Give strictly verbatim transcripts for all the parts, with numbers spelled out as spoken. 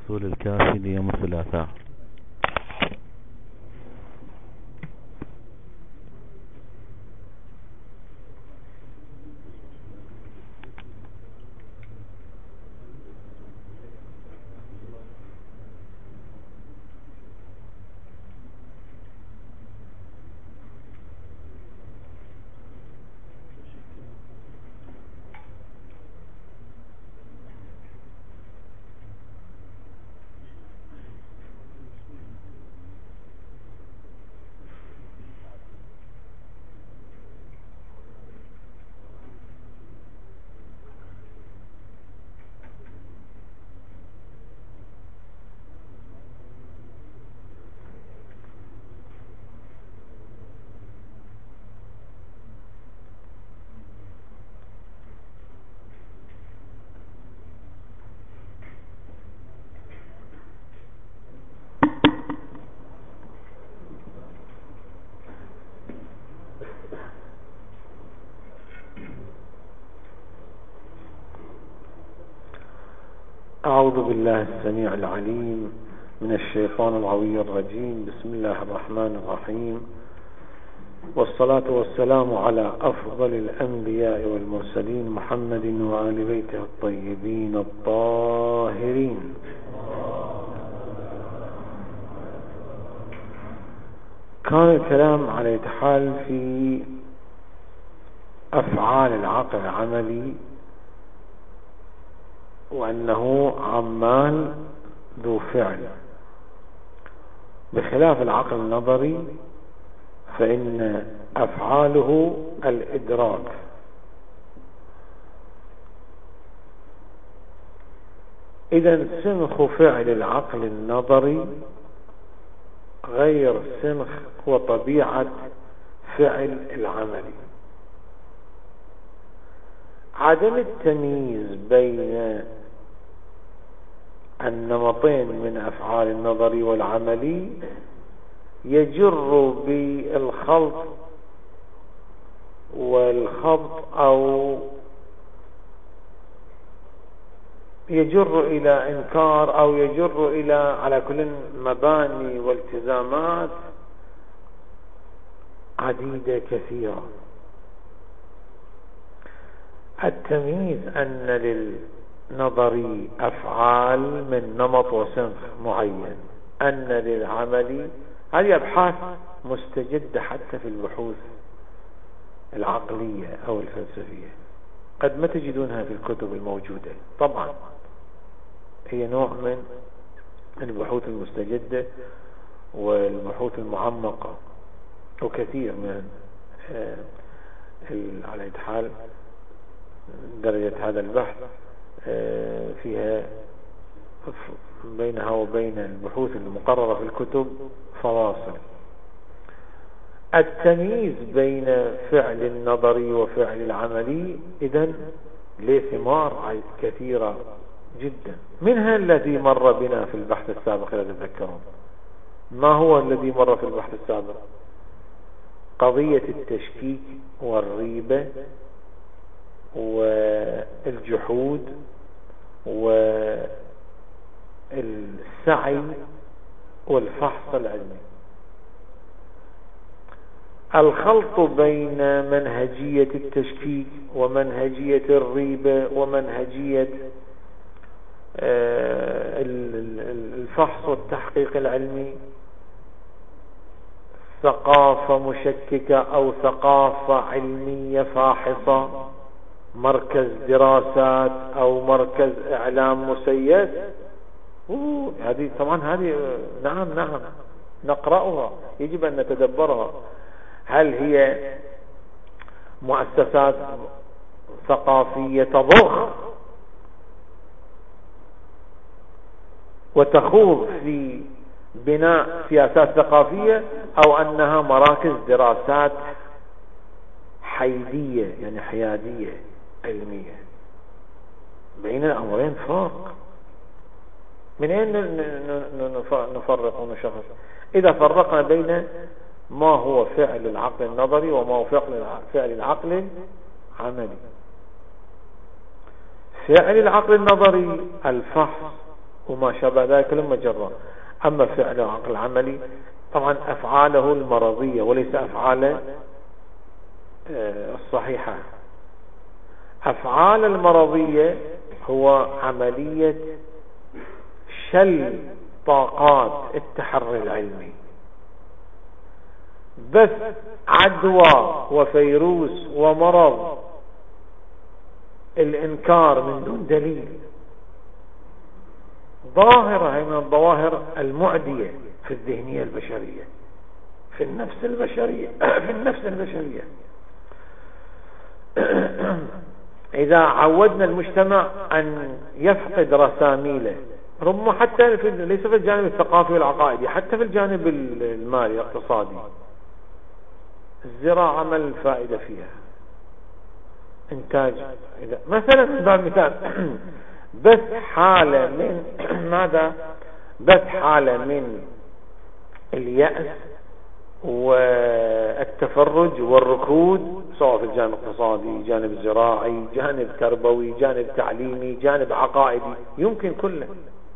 أصول الكافي ليوم الثلاثاء. أعوذ بالله السميع العليم من الشيطان الغوي الرجيم. بسم الله الرحمن الرحيم، والصلاة والسلام على أفضل الأنبياء والمرسلين محمد وآل بيته الطيبين الطاهرين. كان الكلام على يتحال في أفعال العقل العملي، وأنه عمال ذو فعل، بخلاف العقل النظري فإن أفعاله الإدراك. إذن سنخ فعل العقل النظري غير سنخ وطبيعة فعل العملي. عدم التمييز بين النمطين من أفعال النظري والعملي يجر بالخلط والخبط، أو يجر إلى إنكار، أو يجر إلى على كل مباني والتزامات عديدة كثيرة. التمييز أن للنظري أفعال من نمط وسنخ معين، أن للعملي، هذه أبحاث مستجدة حتى في البحوث العقلية أو الفلسفية، قد ما تجدونها في الكتب الموجودة. طبعا هي نوع من البحوث المستجدة والبحوث المعمقة، وكثير من على أي حال درجة هذا البحث فيها بينها وبين البحوث المقررة في الكتب فواصل. التمييز بين فعل النظري وفعل العملي إذن له ثمار كثيرة جدا، منها الذي مر بنا في البحث السابق إذا تذكرون. ما هو الذي مر في البحث السابق؟ قضية التشكيك والريبة والجحود والسعي والفحص العلمي. الخلط بين منهجية التشكيك ومنهجية الريبة ومنهجية الفحص والتحقيق العلمي، ثقافة مشككة أو ثقافة علمية فاحصة، مركز دراسات أو مركز إعلام مسيد. هذه طبعا هذه نعم نعم نقرأها، يجب أن نتدبرها. هل هي مؤسسات ثقافية تضخ وتخوض في بناء سياسات ثقافية، أو أنها مراكز دراسات حيدية يعني حيادية علمية؟ بين الأمرين فرق. من أين نفرق ونشخص؟ إذا فرقنا بين ما هو فعل العقل النظري وما هو فعل العقل العملي. فعل العقل النظري الفحص وما شابه ذلك كله مجرى. أما فعل العقل العملي طبعا أفعاله المرضية وليس أفعاله الصحيحة. أفعال المرضية هو عملية شل طاقات التحري العلمي، بس عدوى وفيروس ومرض الإنكار من دون دليل ظاهرة هي من الظواهر المعدية في الذهنية البشرية، في النفس البشرية في النفس البشرية. إذا عودنا المجتمع أن يفقد رساميله، ربما حتى في ليس في الجانب الثقافي والعقائدي، حتى في الجانب المالي الاقتصادي، الزراعة ما الفائدة فيها؟ إنتاج إذا مثلا باب مثال بس حالة من ماذا؟ بس حالة من اليأس والتفرج والركود، سواء في الجانب الاقتصادي، جانب زراعي، جانب تربوي، جانب تعليمي، جانب عقائدي، يمكن كله.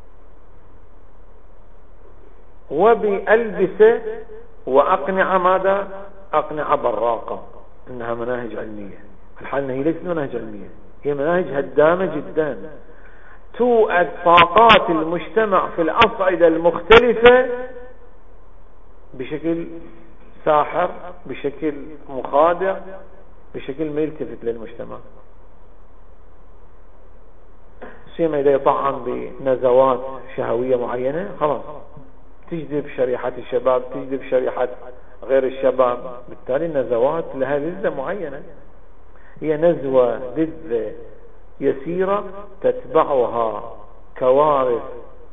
وبألبسة وأقنعة ماذا؟ أقنعة براقة إنها مناهج علمية. الحال هي ليست مناهج علمية، هي مناهج هدامة جدا توأد طاقات المجتمع في الأصعدة المختلفة بشكل ساحر، بشكل مخادع، بشكل ما يلتفت للمجتمع. سيما إذا يطعن بنزوات شهوية معينة خلاص تجذب شريحة الشباب، تجذب شريحة غير الشباب، بالتالي النزوات لها لذة معينة، هي نزوة لذة يسيرة تتبعها كوارث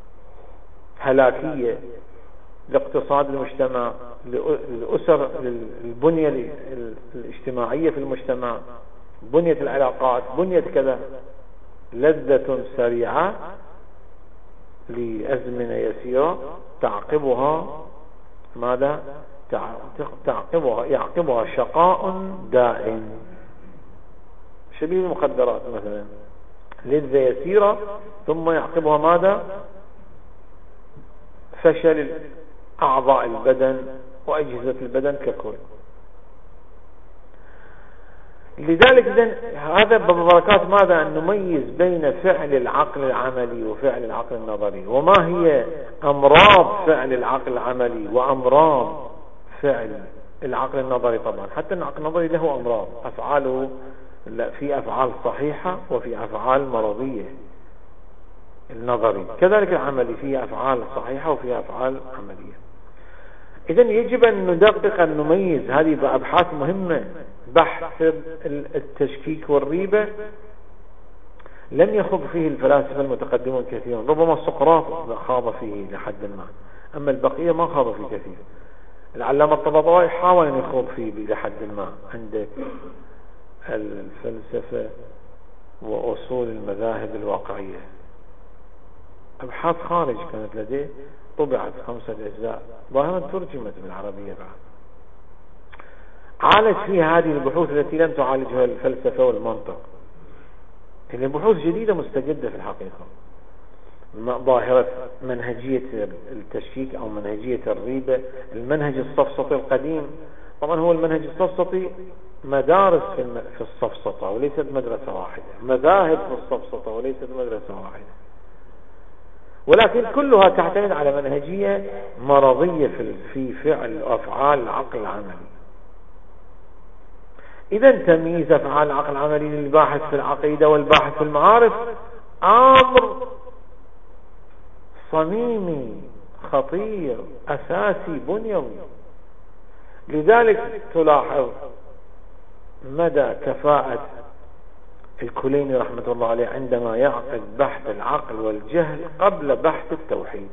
هلاكية لاقتصاد المجتمع، للأسر، للبنية الاجتماعية في المجتمع، بنية العلاقات، بنية كذا. لذة سريعة لأزمنة يسيرة تعقبها ماذا؟ تعقبها يعقبها شقاء دائم، شبيه المخدرات مثلا، لذة يسيرة ثم يعقبها ماذا؟ فشل أعضاء البدن وأجهزة البدن ككل. لذلك هذا ببركات ماذا؟ أن نميز بين فعل العقل العملي وفعل العقل النظري، وما هي أمراض فعل العقل العملي وأمراض فعل العقل النظري. طبعا حتى العقل النظري له أمراض، أفعاله لا، في أفعال صحيحة وفي أفعال مرضية. النظري كذلك العملي فيه أفعال صحيحة وفيه أفعال عملية. إذن يجب أن ندقق أن نميز، هذه أبحاث مهمة. بحث التشكيك والريبة لم يخوض فيه الفلاسفة المتقدمون كثيرا، ربما سقراط خاض فيه لحد ما، أما البقية ما خاض فيه كثير. العلامة الطباطبائي حاول أن يخوض فيه لحد ما. عندك الفلسفة وأصول المذاهب الواقعية، أبحاث خارج كانت لديه، طبعت خمسة أجزاء، ظاهرا ترجمت بالعربية بعد. عالج فيها هذه البحوث التي لم تعالجها الفلسفة والمنطق. هي بحوث جديدة مستجدة في الحقيقة. ظاهرة منهجية التشكيك أو منهجية الريبة، المنهج الصفصطي القديم. طبعا هو المنهج الصفصطي مدارس في الصفصطة وليست مدرسة واحدة، مذاهب في الصفصطة وليست مدرسة واحدة، ولكن كلها تعتمد على منهجية مرضية في فعل أفعال العقل العملي. إذا تمييز أفعال العقل العملي للباحث في العقيدة والباحث في المعارف أمر صميمي خطير أساسي بنيوي. لذلك تلاحظ مدى كفاءة الكليني رحمة الله عليه عندما يعقد بحث العقل والجهل قبل بحث التوحيد.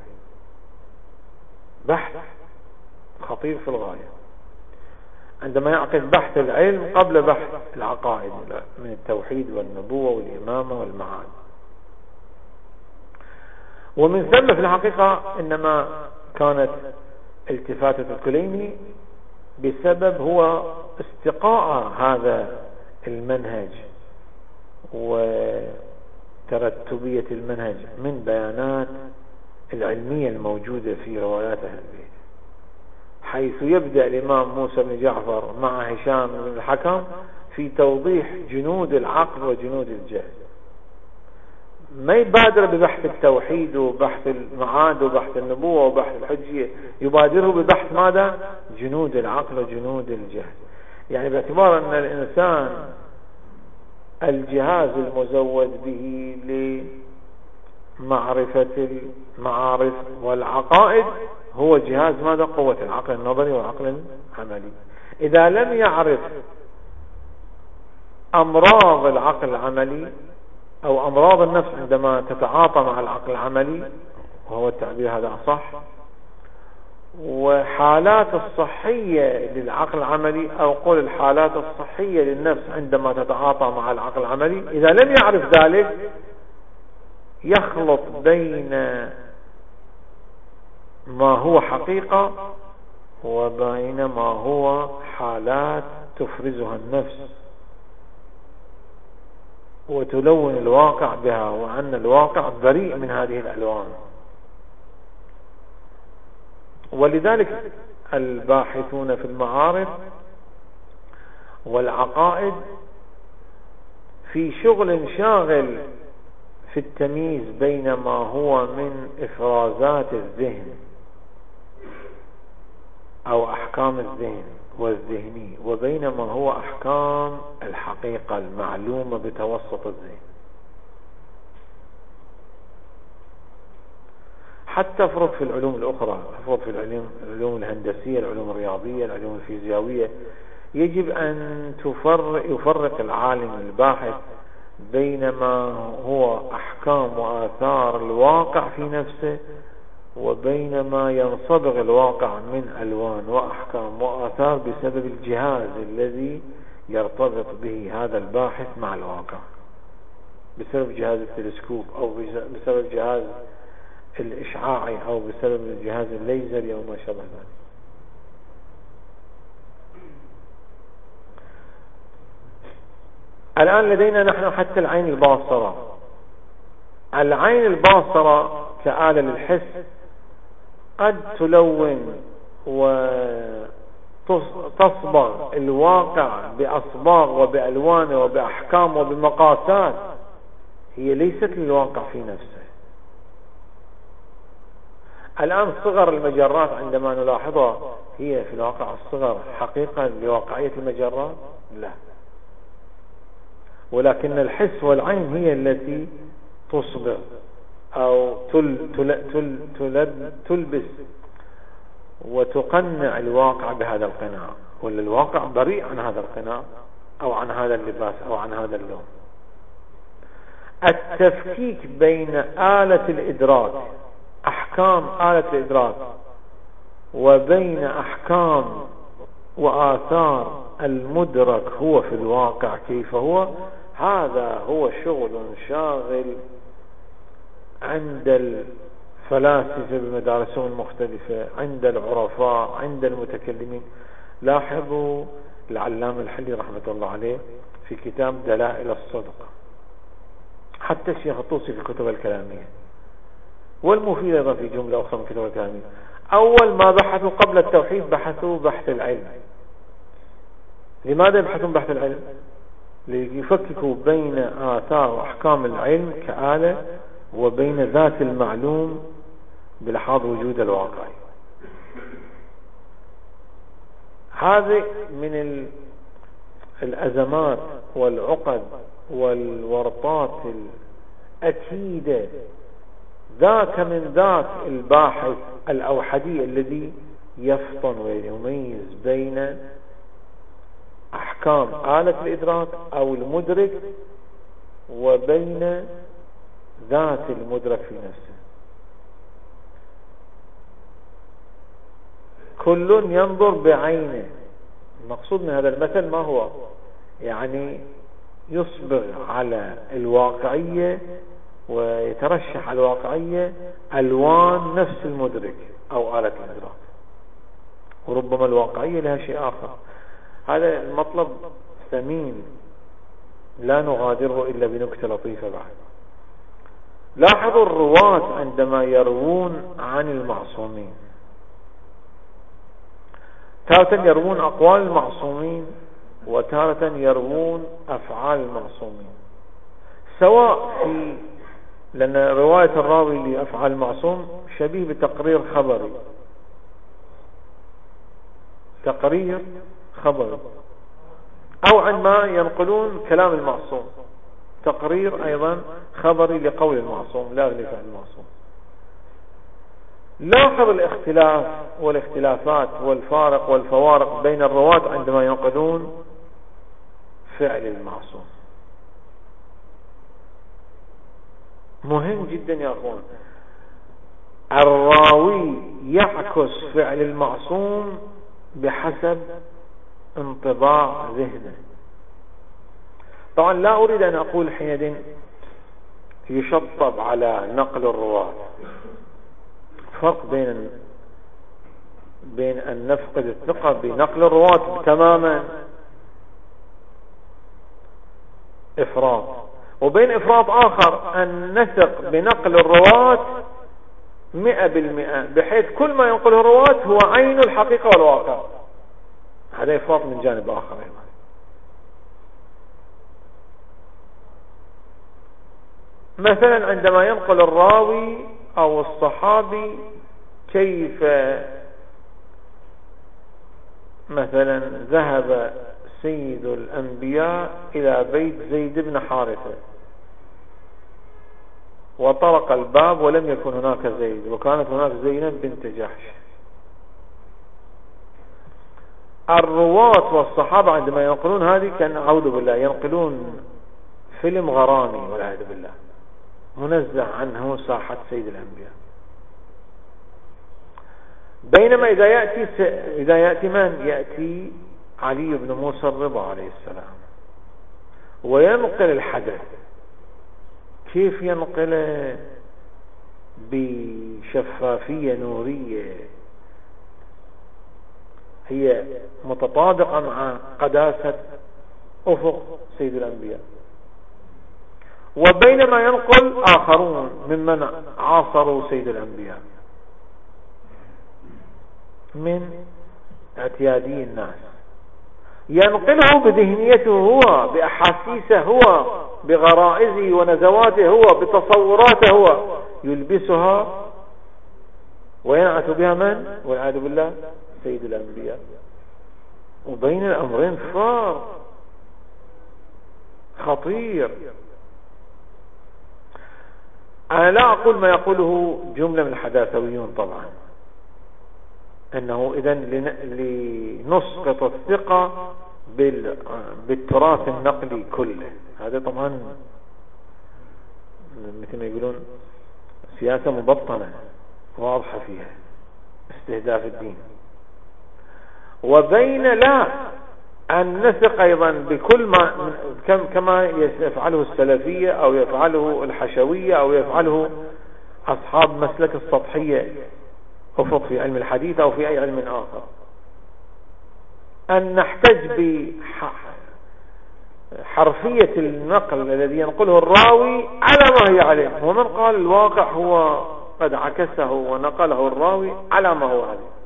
بحث خطير في الغاية. عندما يعقد بحث العلم قبل بحث العقائد من التوحيد والنبوة والإمامة والمعاد. ومن ثم في الحقيقة إنما كانت التفاتة الكليني بسبب هو استقاء هذا المنهج ترتبية المنهج من بيانات العلمية الموجودة في روايات أهل البيت، حيث يبدأ الإمام موسى بن جعفر مع هشام بن الحكم في توضيح جنود العقل وجنود الجهل، ما يبادر ببحث التوحيد وبحث المعاد وبحث النبوة وبحث الحجية، يبادره ببحث ماذا؟ جنود العقل وجنود الجهل. يعني باعتبار أن الإنسان الجهاز المزود به لمعرفة المعارف والعقائد هو جهاز ماذا؟ قوة العقل النظري والعقل العملي. إذا لم يعرف أمراض العقل العملي أو أمراض النفس عندما تتعاطى مع العقل العملي، وهو التعبير هذا أصح، وحالات الصحية للعقل العملي أو قول الحالات الصحية للنفس عندما تتعاطى مع العقل العملي، إذا لم يعرف ذلك يخلط بين ما هو حقيقة وبين ما هو حالات تفرزها النفس وتلون الواقع بها، وأن الواقع بريء من هذه الألوان. ولذلك الباحثون في المعارف والعقائد في شغل شاغل في التمييز بين ما هو من إفرازات الذهن أو أحكام الذهن والذهني وبين ما هو أحكام الحقيقة المعلومة بتوسط الذهن. حتى افرض في العلوم الأخرى، افرض في العلوم, العلوم الهندسية، العلوم الرياضية، العلوم الفيزيائية، يجب أن تفرق يفرق العالم الباحث بين ما هو أحكام وآثار الواقع في نفسه وبين ما ينصبغ الواقع من ألوان وأحكام وآثار بسبب الجهاز الذي يرتبط به هذا الباحث مع الواقع، بسبب جهاز التلسكوب أو بسبب جهاز الإشعاعي أو بسبب جهاز الليزر أو ما شابه ذلك. الآن لدينا نحن حتى العين الباصرة. العين الباصرة كآلة للحس قد تلون وتصبغ الواقع بأصباغ وبألوان وبأحكام وبمقاسات هي ليست للواقع في نفسه. الآن صغر المجرات عندما نلاحظها هي في الواقع الصغر حقيقة لواقعية المجرات؟ لا، ولكن الحس والعين هي التي تصبغ أو تل تل تل تل تلبس وتقنع الواقع بهذا القناع، ولا الواقع بريء عن هذا القناع أو عن هذا اللباس أو عن هذا اللون. التفكيك بين آلة الإدراك، أحكام آلة الإدراك، وبين أحكام وآثار المدرك هو في الواقع كيف هو، هذا هو شغل شاغل عند الفلاسفة بمدارسهم المختلفة، عند العرفاء، عند المتكلمين. لاحظوا العلامة الحلي رحمة الله عليه في كتاب دلائل الصدق، حتى الشيخ الطوسي في الكتب الكلامية، والمفيد أيضا في جملة أخرى من كتب الكلامية. أول ما بحثوا قبل التوحيد بحثوا بحث العلم. لماذا يبحثون بحث العلم؟ ليفككوا بين آثار وأحكام العلم كآلة وبين ذات المعلوم بلحاظ وجود الواقع. هذه من الأزمات والعقد والورطات الأكيدة. ذاك من ذاك الباحث الأوحدي الذي يفطن ويميز بين أحكام آلة الإدراك أو المدرك وبين ذات المدرك في نفسه. كل ينظر بعينه. المقصود من هذا المثل ما هو؟ يعني يصبغ على الواقعية ويترشح على الواقعية ألوان نفس المدرك أو آلة الإدراك، وربما الواقعية لها شيء آخر. هذا المطلب ثمين لا نغادره إلا بنكتة لطيفة بعد. لاحظوا الرواة عندما يروون عن المعصومين تارة يروون أقوال المعصومين وتارة يروون أفعال المعصومين، سواء في، لأن رواية الراوي لأفعال المعصوم شبيه بتقرير خبري، تقرير خبري، أو عندما ينقلون كلام المعصوم تقرير أيضا خبري لقول المعصوم لا لفعل المعصوم. لاحظ الاختلاف والاختلافات والفارق والفوارق بين الرواة عندما ينقلون فعل المعصوم. مهم جدا يا أخوان، الراوي يعكس فعل المعصوم بحسب انطباع ذهنه. طبعا لا أريد أن أقول حينئذ يشطب على نقل الرواة، فرق بين بين أن نفقد الثقة بنقل الرواة تماما إفراط، وبين إفراط آخر أن نثق بنقل الرواة مئة بالمئة بحيث كل ما ينقله الرواة هو عين الحقيقة والواقع. هذا إفراط من جانب آخر. مثلا عندما ينقل الراوي أو الصحابي كيف مثلا ذهب سيد الأنبياء إلى بيت زيد بن حارثة وطرق الباب ولم يكن هناك زيد وكانت هناك زينب بنت جحش. الرواة والصحابة عندما ينقلون هذه كان أعوذ بالله ينقلون فيلم غرامي والعياذ بالله منزه عنه ساحة سيد الأنبياء. بينما إذا يأتي س... إذا يأتي من يأتي علي بن موسى الرضا عليه السلام وينقل الحدث، كيف ينقله؟ بشفافية نورية هي متطابقة مع قداسة أفق سيد الأنبياء. وبينما ينقل آخرون ممن عاصروا سيد الأنبياء من اعتيادي الناس ينقله بذهنيته هو، بأحاسيسه هو، بغرائزه ونزواته هو، بتصوراته هو، يلبسها وينعت بها من؟ والعياذ بالله سيد الأنبياء. وبين الأمرين فارق خطير. أنا لا أقول ما يقوله جملة من الحداثويون طبعا أنه إذن لنسقط الثقة بالتراث النقلي كله. هذا طبعا مثل ما يقولون سياسة مبطنة واضحة فيها استهداف الدين. وبين لا أن نثق أيضا بكل ما كما يفعله السلفية أو يفعله الحشوية أو يفعله أصحاب مسلك السطحية أفق في علم الحديث أو في أي علم آخر، أن نحتج بحرفية النقل الذي ينقله الراوي على ما هي عليه. ومن قال الواقع هو قد عكسه ونقله الراوي على ما هو عليه.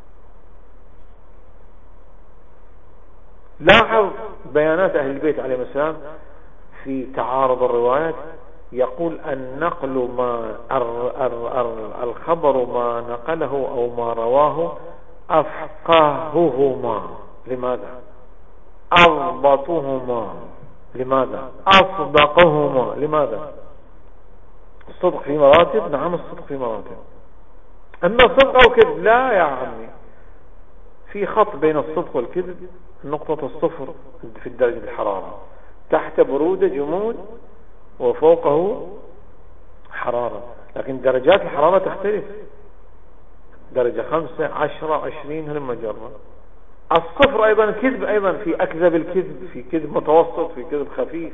لاحظ بيانات أهل البيت عليهم السلام في تعارض الروايات، يقول النقل ما الخبر ما نقله أو ما رواه أفقههما، لماذا؟ أضبطهما، لماذا؟ أصدقهما، لماذا؟ الصدق في مراتب، نعم الصدق في مراتب. أما الصدق أو كذب لا يا عمي، في خط بين الصدق والكذب نقطة الصفر في درجة الحرارة، تحت برودة جمود وفوقه حرارة، لكن درجات الحرارة تختلف، درجة خمسة عشرة عشرين هلما جرة. الصفر أيضا كذب، أيضا في أكذب الكذب، في كذب متوسط، في كذب خفيف.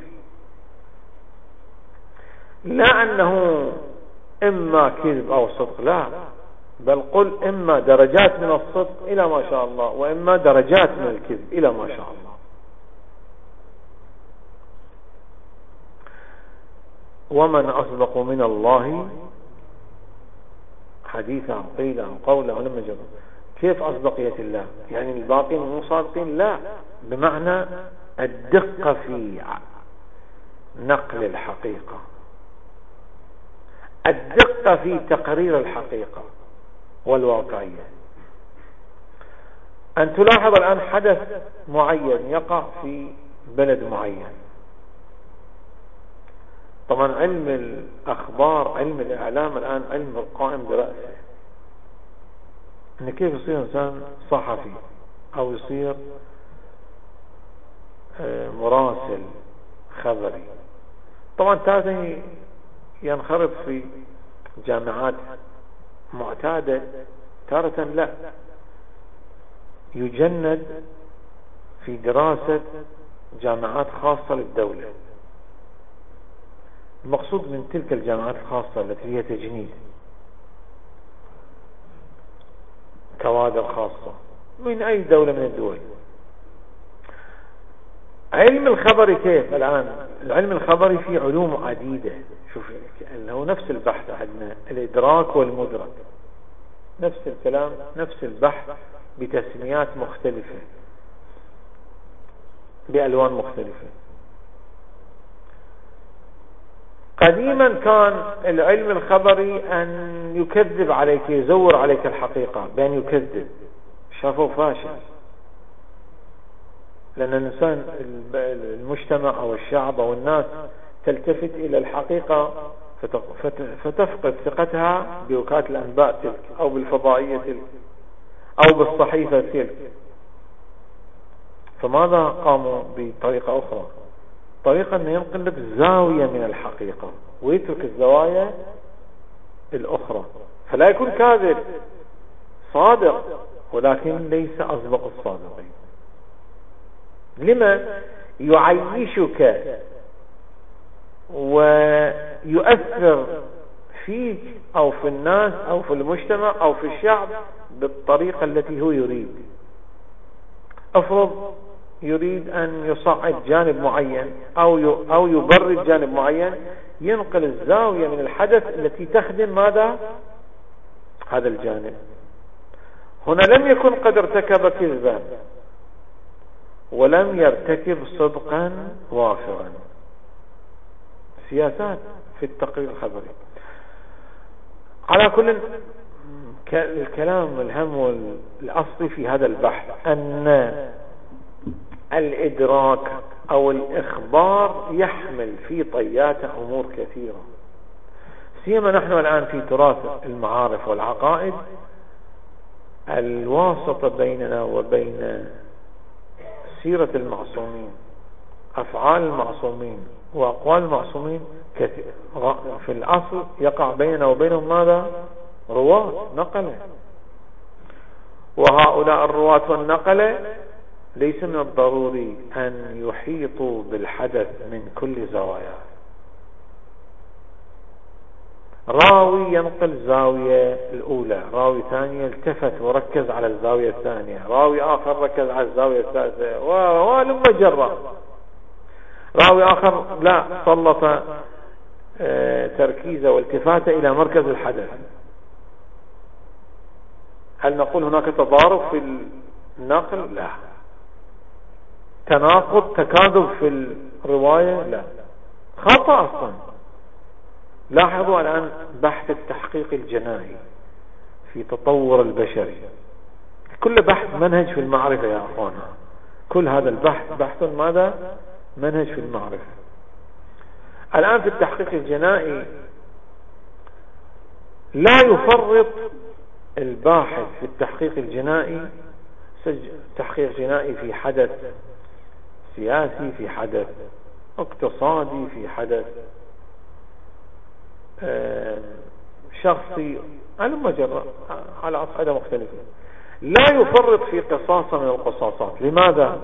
لا أنه إما كذب أو صدق، لا، بل قل إما درجات من الصدق إلى ما شاء الله وإما درجات من الكذب إلى ما شاء الله. ومن أصدق من الله حديثا قيل أو قولا ولم يجب. كيف أصدقية الله؟ يعني الباقين مو صادقين؟ لا، بمعنى الدقة في نقل الحقيقة، الدقة في تقرير الحقيقة والواقعية. أن تلاحظ الآن حدث معين يقع في بلد معين، طبعا علم الأخبار، علم الإعلام الآن علم القائم برأسه، إن كيف يصير إنسان صحفي أو يصير مراسل خبري. طبعا تارة ينخرط في جامعات معتادة، تارة لا، يجند في دراسة جامعات خاصة للدولة. المقصود من تلك الجامعات الخاصة التي هي تجنيد كوادر خاصة من أي دولة من الدول. علم الخبر كيف الآن؟ العلم الخبري فيه علوم عديدة. شوف هو نفس البحث عندنا الإدراك والمدرك، نفس الكلام، نفس البحث بتسميات مختلفة بألوان مختلفة. قديما كان العلم الخبري أن يكذب عليك، يزور عليك الحقيقة بأن يكذب، شافوا فاشل، لأن الإنسان المجتمع أو الشعب أو الناس تلتفت إلى الحقيقة فتفقد ثقتها بوكالة الأنباء تلك أو بالفضائية تلك أو بالصحيفة تلك. فماذا قاموا بطريقة أخرى؟ طريقة أن ينقل لك زاوية من الحقيقة ويترك الزوايا الأخرى، فلا يكون كاذب، صادق، ولكن ليس أصدق الصادقين. لما؟ يعيشك ويؤثر فيك أو في الناس أو في المجتمع أو في الشعب بالطريقة التي هو يريد. أفرض يريد أن يصعد جانب معين أو أو يبرد جانب معين، ينقل الزاوية من الحدث التي تخدم ماذا؟ هذا الجانب. هنا لم يكن قد ارتكب كذبا ولم يرتكب صدقا وافرا. سياسات في التقرير الخبري. على كل الكلام الهم والأصلي في هذا البحث أن الإدراك أو الإخبار يحمل في طياته أمور كثيرة، سيما نحن الآن في تراث المعارف والعقائد. الواسطة بيننا وبين سيرة المعصومين، أفعال المعصومين وأقوال المعصومين في الأصل يقع بيننا وبينهم ماذا؟ رواة نقلة، وهؤلاء الرواة والنقلة ليس من الضروري أن يحيطوا بالحدث من كل زواياه. راوي ينقل زاوية الأولى، راوي ثاني يلتفت وركز على الزاوية الثانية، راوي آخر ركز على الزاوية الثالثة، ولما جرى راوي آخر لا، سلط تركيزه والتفاته إلى مركز الحدث. هل نقول هناك تضارب في النقل؟ لا. تناقض، تكاذب في الرواية؟ لا، خطأ أصلا. لاحظوا الآن بحث التحقيق الجنائي في تطور البشري، كل بحث منهج في المعرفة يا أخوانا. كل هذا البحث بحث ماذا؟ منهج في المعرفة. الآن في التحقيق الجنائي لا يفرط الباحث في التحقيق الجنائي، تحقيق جنائي في حدث سياسي، في حدث اقتصادي، في حدث شخصي، على مجرى على أصعدة مختلفة. لا يفرط في قصاصة من القصاصات. لماذا؟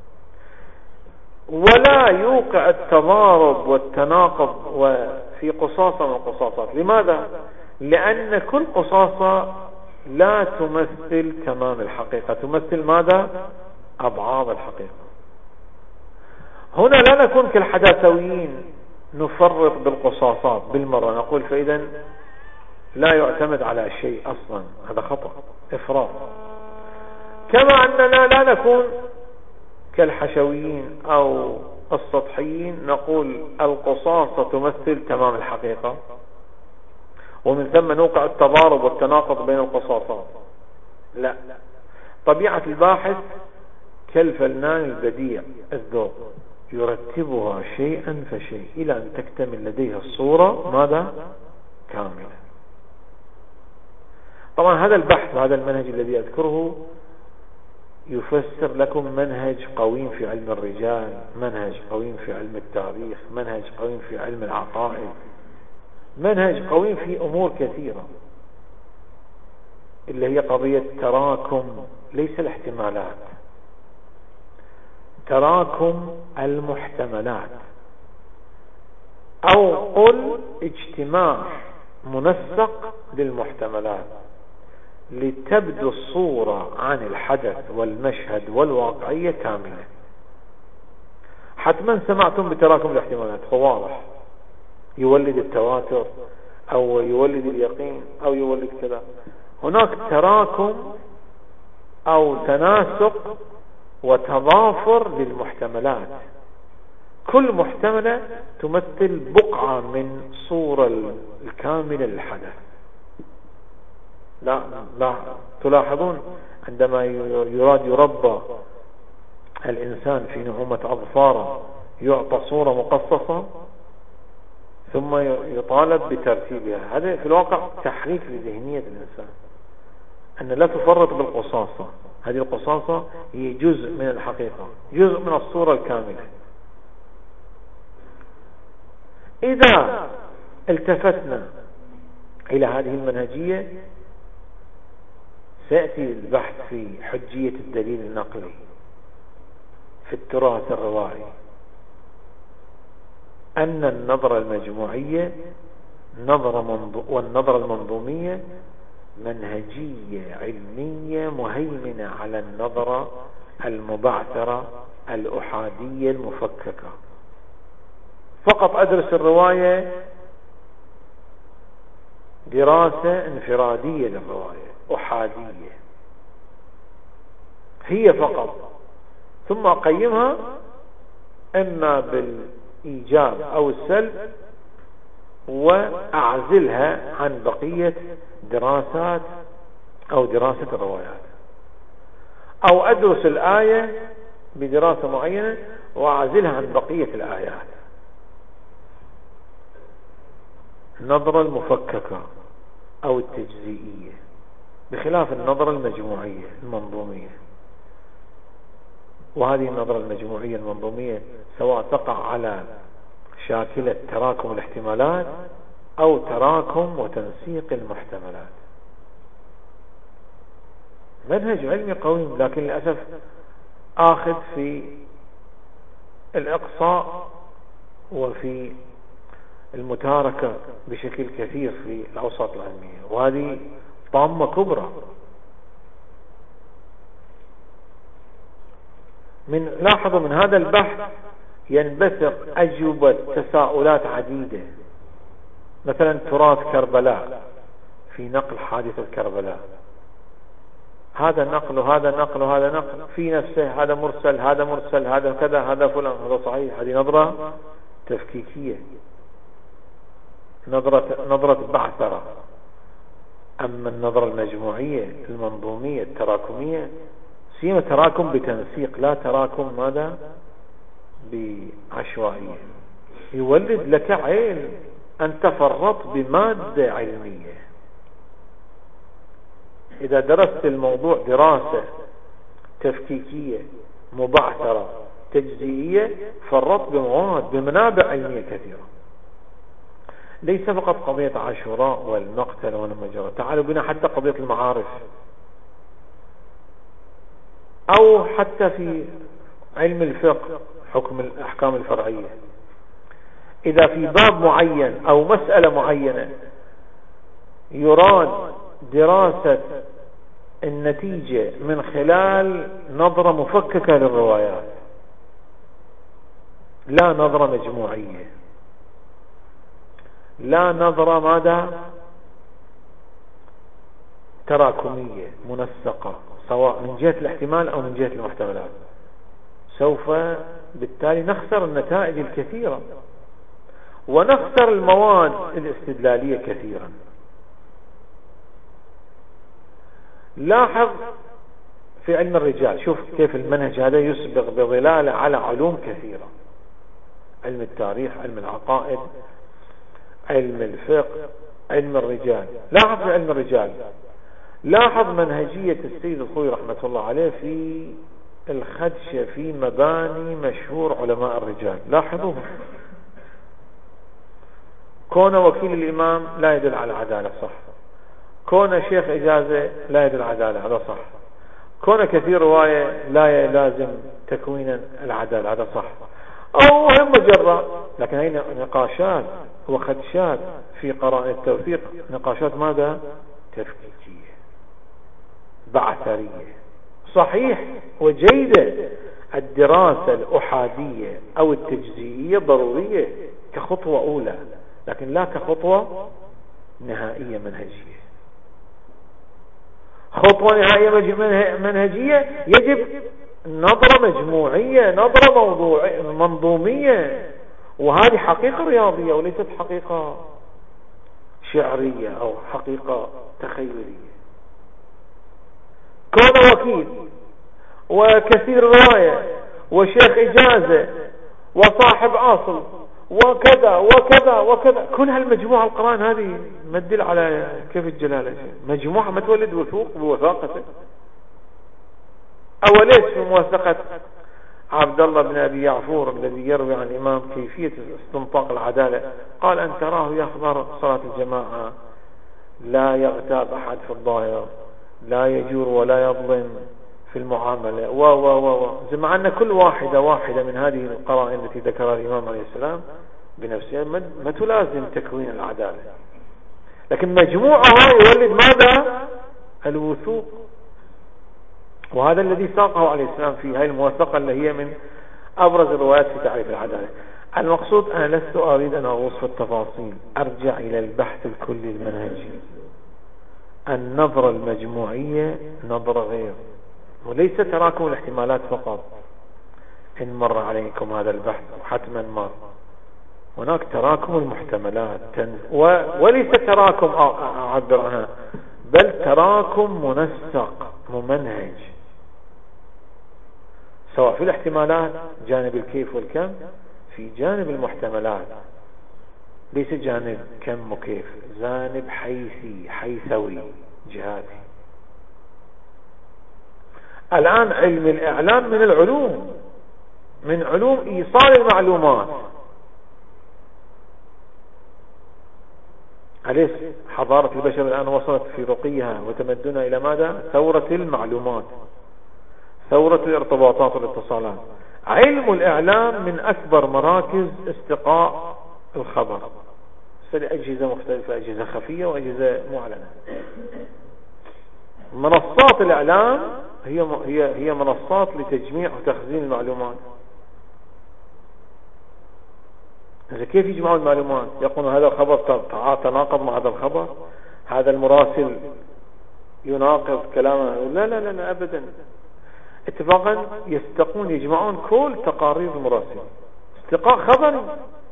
ولا يوقع التضارب والتناقض وفي قصاصة من القصاصات. لماذا؟ لأن كل قصاصة لا تمثل تمام الحقيقة، تمثل ماذا؟ أبعاض الحقيقة. هنا لا نكون كالحداثويين نفرط بالقصاصات بالمرة، نقول فإذا لا يعتمد على شيء أصلا، هذا خطأ إفراط. كما أننا لا نكون كالحشويين أو السطحيين نقول القصاصة تمثل تمام الحقيقة، ومن ثم نوقع التضارب والتناقض بين القصاصات. لا، طبيعة الباحث كالفنان البديع الذوق، يرتبها شيئا فشيء إلى أن تكتمل لديه الصورة ماذا؟ كاملة. طبعا هذا البحث وهذا المنهج الذي أذكره يفسر لكم منهج قويم في علم الرجال، منهج قويم في علم التاريخ، منهج قويم في علم العقائد، منهج قويم في أمور كثيرة، اللي هي قضية تراكم ليس الاحتمالات، تراكم المحتملات، أو قل اجتماع منسق للمحتملات لتبدو الصورة عن الحدث والمشهد والواقعية كاملة. حتما سمعتم بتراكم الاحتمالات، هو واضح، يولد التواتر أو يولد اليقين أو يولد كذا. هناك تراكم أو تناسق وتضافر للمحتملات، كل محتملة تمثل بقعة من صورة الكاملة للحدث. لا لا تلاحظون عندما يراد يربى الإنسان في نعومة أظفاره يعطى صورة مقصصة ثم يطالب بترتيبها. هذا في الواقع تحريك لذهنية الإنسان، أن لا تفرط بالقصاصة. هذه القصاصة هي جزء من الحقيقة، جزء من الصورة الكاملة. إذا التفتنا إلى هذه المنهجية سيأتي البحث في حجية الدليل النقلي في التراث الروائي، أن النظرة المجموعية نظرة والنظرة المنظومية منهجية علمية مهيمنة على النظرة المبعثرة الأحادية المفككة. فقط أدرس الرواية دراسة انفرادية للرواية أحادية هي فقط، ثم أقيمها إما بالإيجاب أو السلب وأعزلها عن بقية دراسات أو دراسة الروايات، أو أدرس الآية بدراسة معينة وأعزلها عن بقية الآيات. النظرة المفككة أو التجزئية بخلاف النظرة المجموعية المنظومية. وهذه النظرة المجموعية المنظومية سواء تقع على شاكلة تراكم الاحتمالات أو تراكم وتنسيق المحتملات. منهج علمي قوي، لكن للأسف آخذ في الإقصاء وفي المتاركة بشكل كثير في الأوساط العلمية، وهذه طامة كبرى. من لاحظوا من هذا البحث ينبثق أجوبة تساؤلات عديدة، مثلا تراث كربلاء في نقل حادثة كربلاء، هذا نقل وهذا نقل وهذا نقل في نفسه، هذا مرسل هذا مرسل هذا كذا هذا فلان هذا صحيح. هذه نظرة تفكيكية، نظرة نظرة بعثرة. أما النظرة المجموعية المنظومية التراكمية سيما تراكم بتنسيق، لا تراكم ماذا بعشوائية، يولد لك عين أن تفرط بمادة علمية. إذا درست الموضوع دراسة تفكيكية مبعثرة تجزئية فرط بمواد بمنابع علمية كثيرة، ليس فقط قضية عاشوراء والمقتل والمجرى. تعالوا بنا حتى قضية المعارف، أو حتى في علم الفقه حكم الأحكام الفرعية. إذا في باب معين أو مسألة معينة يراد دراسة النتيجة من خلال نظرة مفككة للروايات لا نظرة مجموعية، لا نظرة ماذا تراكمية منسقة سواء من جهة الاحتمال أو من جهة المحتملات، سوف بالتالي نخسر النتائج الكثيرة ونخسر المواد الاستدلالية كثيرا. لاحظ في علم الرجال، شوف كيف المنهج هذا يسبق بظلاله على علوم كثيرة، علم التاريخ، علم العقائد، علم الفقه، علم الرجال. لاحظ في علم الرجال، لاحظ منهجية السيد الخوي رحمة الله عليه في الخدش في مباني مشهور علماء الرجال. لاحظوه، كون وكيل الإمام لا يدل على عدالة، صح. كون شيخ إجازة لا يدل على عدالة، هذا صح. كون كثير رواية لا يلازم تكوين العدالة، هذا صح. أو هم مجرة، لكن هي نقاشات وخدشات في قرائن التوثيق، نقاشات ماذا؟ تفكيكية بعثرية. صحيح وجيدة الدراسة الأحادية أو التجزئية ضرورية كخطوة أولى، لكن لا كخطوة نهائية منهجية. خطوة نهائية منهجية يجب نظرة مجموعية، نظرة موضوعية منظومية، وهذه حقيقة رياضية وليست حقيقة شعرية أو حقيقة تخيلية. كون وكيل وكثير رواية وشيخ إجازة وصاحب أصل وكذا وكذا وكذا، كل هالمجموعة القرآن هذه ما تدل على كيف الجلالة، مجموعة ما تولد وثوق بوثاقته. أوليس في موثقة عبد الله بن أبي يعفور الذي يروي عن الإمام كيفية استنطاق العدالة، قال أن تراه يحضر صلاة الجماعة، لا يغتاب أحد في الظاهر، لا يجور ولا يظلم في المعاملة، و و و و مع أن كل واحدة واحدة من هذه القرائن التي ذكرها الإمام عليه السلام بنفسها ما تلازم تكوين العدالة، لكن مجموعها يولد ماذا؟ الوثوق. وهذا الذي ساقه عليه السلام في هذه الموثقة اللي هي من أبرز الروايات في تعريف العدالة. المقصود أنا لست أريد أن أغوص في التفاصيل، أرجع إلى البحث الكلي المنهجي. النظرة المجموعية نظرة غير، وليس تراكم الاحتمالات فقط. إن مر عليكم هذا البحث وحتما مر، هناك تراكم المحتملات و... وليس تراكم أعبر عنها، بل تراكم منسق ممنهج، سواء في الاحتمالات جانب الكيف والكم، في جانب المحتملات ليس جانب كم وكيف، جانب حيثي حيثوي جهاتي. الآن علم الإعلام من العلوم، من علوم إيصال المعلومات. أليس حضارة البشر الآن وصلت في رقيها وتمدنها إلى ماذا؟ ثورة المعلومات، ثورة الارتباطات والاتصالات. علم الإعلام من أكبر مراكز استقاء الخبر، أجهزة مختلفة، أجهزة خفية وأجهزة معلنة. منصات الإعلام هي هي هي منصات لتجميع وتخزين المعلومات. إذا كيف يجمعوا المعلومات؟ يقولون هذا الخبر تناقض مع هذا الخبر، هذا المراسل يناقض كلامه، لا لا لا, لا أبدا. اتفاقا يستقون يجمعون كل تقارير المراسل، استقاء خبري،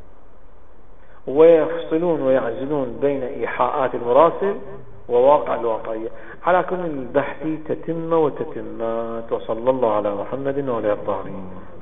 ويفصلون ويعزلون بين إيحاءات المراسل وواقع الواقعية. على كل البحث تتم وتتمات. وصلى الله على محمد وعلى الطاهرين.